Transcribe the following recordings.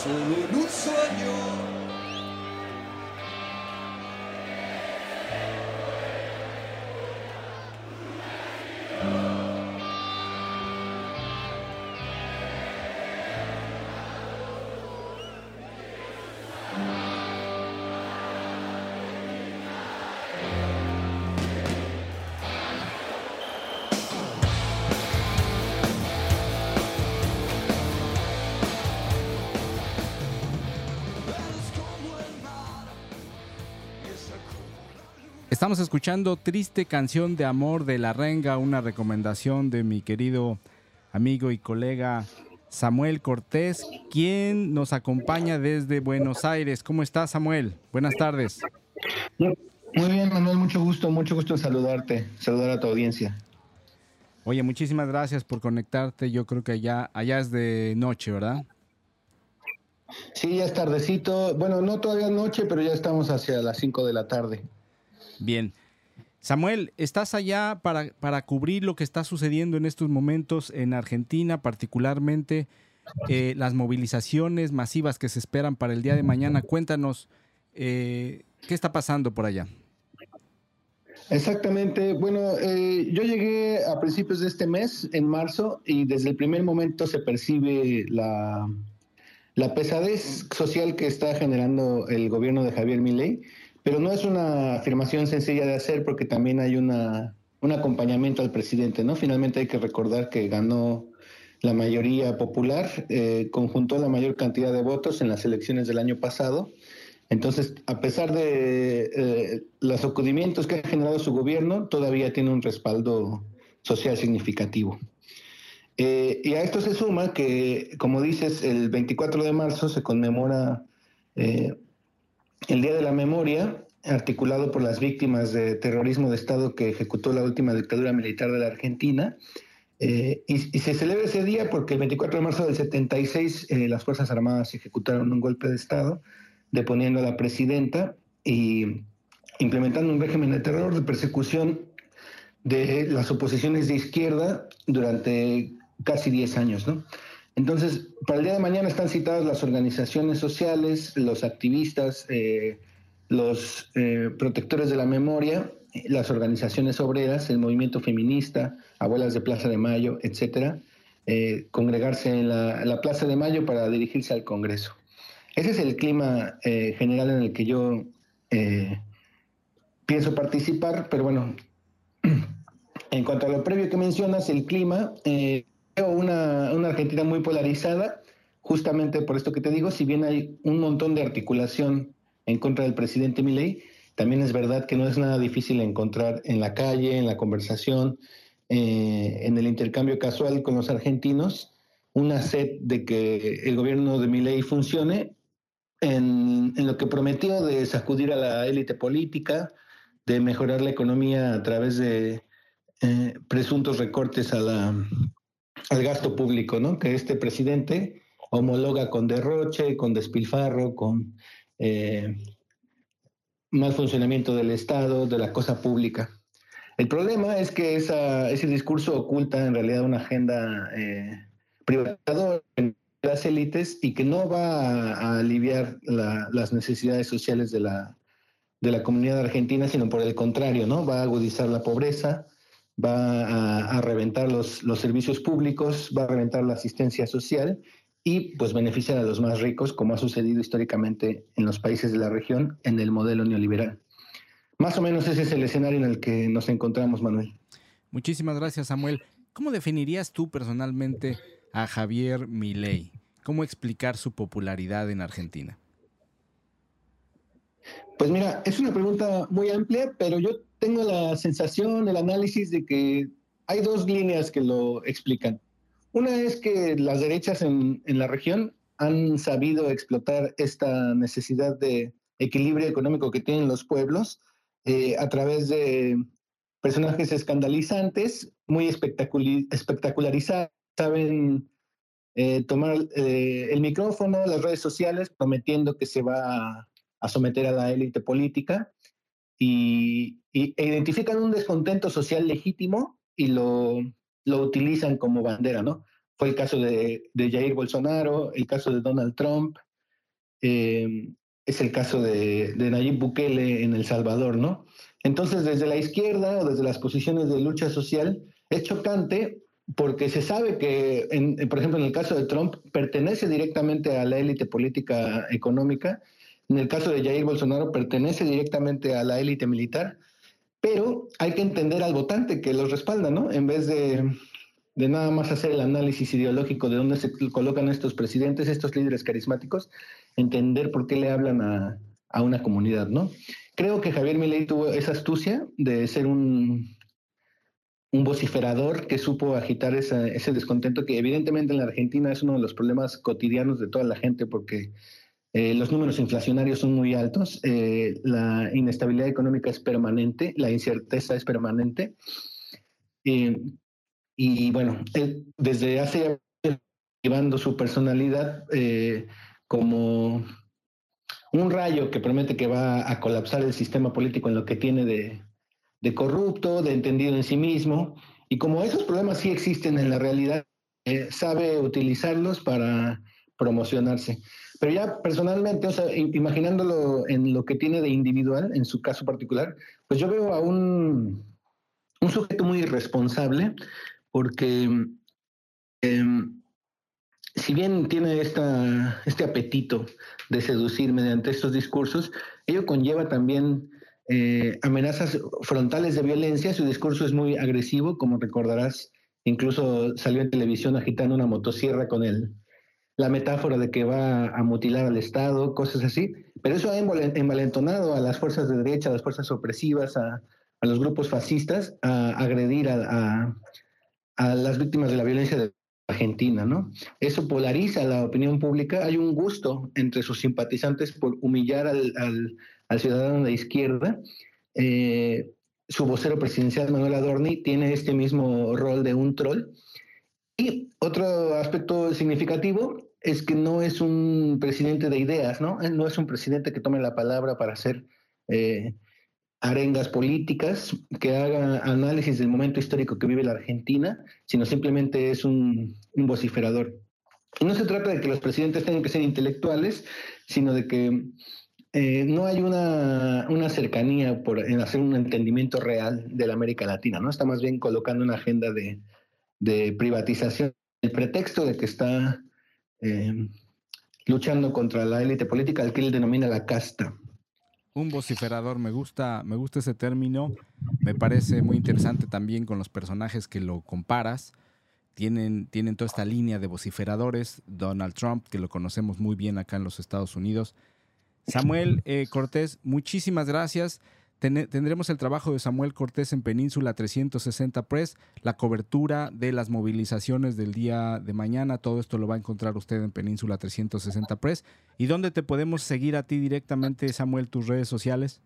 solo en un sueño. Estamos escuchando Triste Canción de Amor de La Renga, una recomendación de mi querido amigo y colega Samuel Cortés, quien nos acompaña desde Buenos Aires. ¿Cómo estás, Samuel? Buenas tardes. Muy bien, Manuel, mucho gusto en saludar a tu audiencia. Oye, muchísimas gracias por conectarte. Yo creo que allá es de noche, ¿verdad? Sí, ya es tardecito. Bueno, no todavía es noche, pero ya estamos hacia las 5 de la tarde. Bien. Samuel, estás allá para cubrir lo que está sucediendo en estos momentos en Argentina, particularmente las movilizaciones masivas que se esperan para el día de mañana. Cuéntanos, ¿qué está pasando por allá? Exactamente. Bueno, yo llegué a principios de este mes, en marzo, y desde el primer momento se percibe la pesadez social que está generando el gobierno de Javier Milei, pero no es una afirmación sencilla de hacer porque también hay un acompañamiento al presidente, ¿no? Finalmente hay que recordar que ganó la mayoría popular, conjuntó la mayor cantidad de votos en las elecciones del año pasado. Entonces, a pesar de los sacudimientos que ha generado su gobierno, todavía tiene un respaldo social significativo. Y a esto se suma que, como dices, el 24 de marzo se conmemora el Día de la Memoria, articulado por las víctimas de terrorismo de Estado que ejecutó la última dictadura militar de la Argentina. Y se celebra ese día porque el 24 de marzo del 76 las Fuerzas Armadas ejecutaron un golpe de Estado, deponiendo a la presidenta y implementando un régimen de terror, de persecución de las oposiciones de izquierda durante casi 10 años, ¿no? Entonces, para el día de mañana están citadas las organizaciones sociales, los activistas, los protectores de la memoria, las organizaciones obreras, el movimiento feminista, Abuelas de Plaza de Mayo, etcétera, congregarse en la Plaza de Mayo para dirigirse al Congreso. Ese es el clima general en el que yo pienso participar, pero bueno, en cuanto a lo previo que mencionas, el clima, veo una Argentina muy polarizada, justamente por esto que te digo, si bien hay un montón de articulación en contra del presidente Milei, también es verdad que no es nada difícil encontrar en la calle, en la conversación, en el intercambio casual con los argentinos, una sed de que el gobierno de Milei funcione en lo que prometió de sacudir a la élite política, de mejorar la economía a través de presuntos recortes al gasto público, ¿no? Que este presidente homologa con derroche, con despilfarro, con mal funcionamiento del Estado, de la cosa pública. El problema es que ese discurso oculta en realidad una agenda privatizadora de las élites y que no va a aliviar las necesidades sociales de la comunidad argentina, sino por el contrario, ¿no? Va a agudizar la pobreza, va a reventar los servicios públicos, va a reventar la asistencia social y pues beneficiar a los más ricos, como ha sucedido históricamente en los países de la región en el modelo neoliberal. Más o menos ese es el escenario en el que nos encontramos, Manuel. Muchísimas gracias, Samuel. ¿Cómo definirías tú personalmente a Javier Milei? ¿Cómo explicar su popularidad en Argentina? Pues mira, es una pregunta muy amplia, pero yo tengo la sensación, el análisis de que hay dos líneas que lo explican. Una es que las derechas en la región han sabido explotar esta necesidad de equilibrio económico que tienen los pueblos a través de personajes escandalizantes, muy espectacularizados, saben tomar el micrófono, las redes sociales, prometiendo que se va a someter a la élite política e identifican un descontento social legítimo y lo utilizan como bandera, ¿no? Fue el caso de Jair Bolsonaro, el caso de Donald Trump, es el caso de Nayib Bukele en El Salvador, ¿no? Entonces, desde la izquierda o desde las posiciones de lucha social, es chocante porque se sabe que, por ejemplo, en el caso de Trump, pertenece directamente a la élite política económica. En el caso de Jair Bolsonaro, pertenece directamente a la élite militar. Pero hay que entender al votante que los respalda, ¿no? En vez de nada más hacer el análisis ideológico de dónde se colocan estos presidentes, estos líderes carismáticos, entender por qué le hablan a una comunidad, ¿no? Creo que Javier Milei tuvo esa astucia de ser un vociferador que supo agitar ese descontento que evidentemente en la Argentina es uno de los problemas cotidianos de toda la gente porque los números inflacionarios son muy altos, la inestabilidad económica es permanente, la incerteza es permanente. Y bueno, él desde hace años llevando su personalidad como un rayo que promete que va a colapsar el sistema político en lo que tiene de corrupto, de entendido en sí mismo. Y como esos problemas sí existen en la realidad, sabe utilizarlos para promocionarse. Pero ya personalmente, o sea, imaginándolo en lo que tiene de individual, en su caso particular, pues yo veo a un sujeto muy irresponsable, porque si bien tiene este apetito de seducir mediante estos discursos, ello conlleva también amenazas frontales de violencia. Su discurso es muy agresivo, como recordarás, incluso salió en televisión agitando una motosierra con la metáfora de que va a mutilar al Estado, cosas así, pero eso ha envalentonado a las fuerzas de derecha, a las fuerzas opresivas, a los grupos fascistas, a agredir a las víctimas de la violencia de Argentina, ¿no? Eso polariza la opinión pública. Hay un gusto entre sus simpatizantes por humillar al ciudadano de izquierda. Su vocero presidencial, Manuel Adorni, tiene este mismo rol de un troll. Y otro aspecto significativo es que no es un presidente de ideas, ¿no? Él no es un presidente que tome la palabra para hacer arengas políticas, que haga análisis del momento histórico que vive la Argentina, sino simplemente es un vociferador. Y no se trata de que los presidentes tengan que ser intelectuales, sino de que no hay una cercanía en hacer un entendimiento real de la América Latina, ¿no? Está más bien colocando una agenda de privatización, el pretexto de que está luchando contra la élite política, al que él denomina la casta. Un vociferador, me gusta ese término, me parece muy interesante también con los personajes que lo comparas. Tienen toda esta línea de vociferadores, Donald Trump, que lo conocemos muy bien acá en los Estados Unidos. Samuel Cortés, muchísimas gracias. Tendremos el trabajo de Samuel Cortés en Península 360 Press, la cobertura de las movilizaciones del día de mañana. Todo esto lo va a encontrar usted en Península 360 Press. ¿Y dónde te podemos seguir a ti directamente, Samuel, tus redes sociales?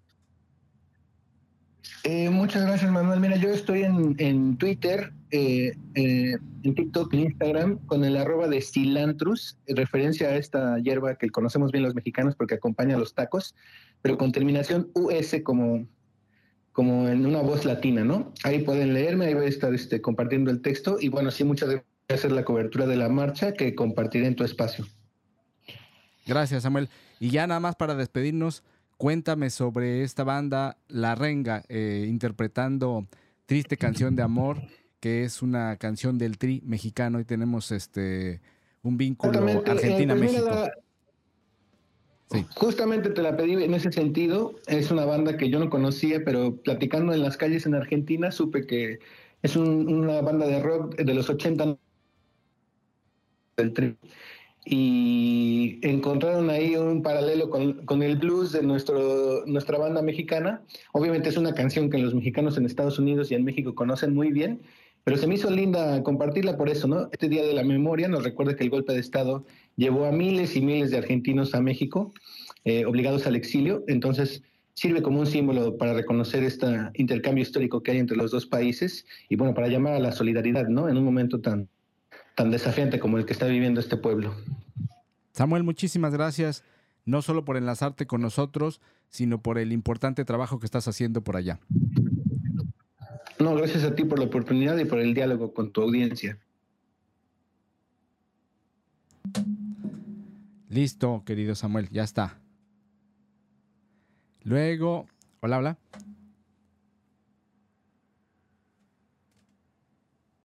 Muchas gracias, Manuel. Mira, yo estoy en Twitter, en TikTok, en Instagram, con el @ de Cilantrus, en referencia a esta hierba que conocemos bien los mexicanos porque acompaña a los tacos, pero con terminación US como en una voz latina, ¿no? Ahí pueden leerme, ahí voy a estar compartiendo el texto y bueno, sí, muchas gracias por hacer la cobertura de la marcha que compartiré en tu espacio. Gracias, Samuel. Y ya nada más para despedirnos, cuéntame sobre esta banda La Renga, interpretando Triste Canción de Amor, que es una canción del Tri mexicano y tenemos un vínculo Argentina-México. Sí. Justamente te la pedí en ese sentido. Es una banda que yo no conocía, pero platicando en las calles en Argentina supe que es una banda de rock de los 80 del Tri. Y encontraron ahí un paralelo con el blues de nuestra banda mexicana. Obviamente es una canción que los mexicanos en Estados Unidos y en México conocen muy bien, pero se me hizo linda compartirla por eso, ¿no? Este Día de la Memoria nos recuerda que el golpe de Estado llevó a miles y miles de argentinos a México, obligados al exilio. Entonces sirve como un símbolo para reconocer este intercambio histórico que hay entre los dos países y bueno, para llamar a la solidaridad, ¿no? En un momento tan desafiante como el que está viviendo este pueblo. Samuel, muchísimas gracias, no solo por enlazarte con nosotros, sino por el importante trabajo que estás haciendo por allá. No, gracias a ti por la oportunidad y por el diálogo con tu audiencia. Listo, querido Samuel, ya está. Luego, hola, hola.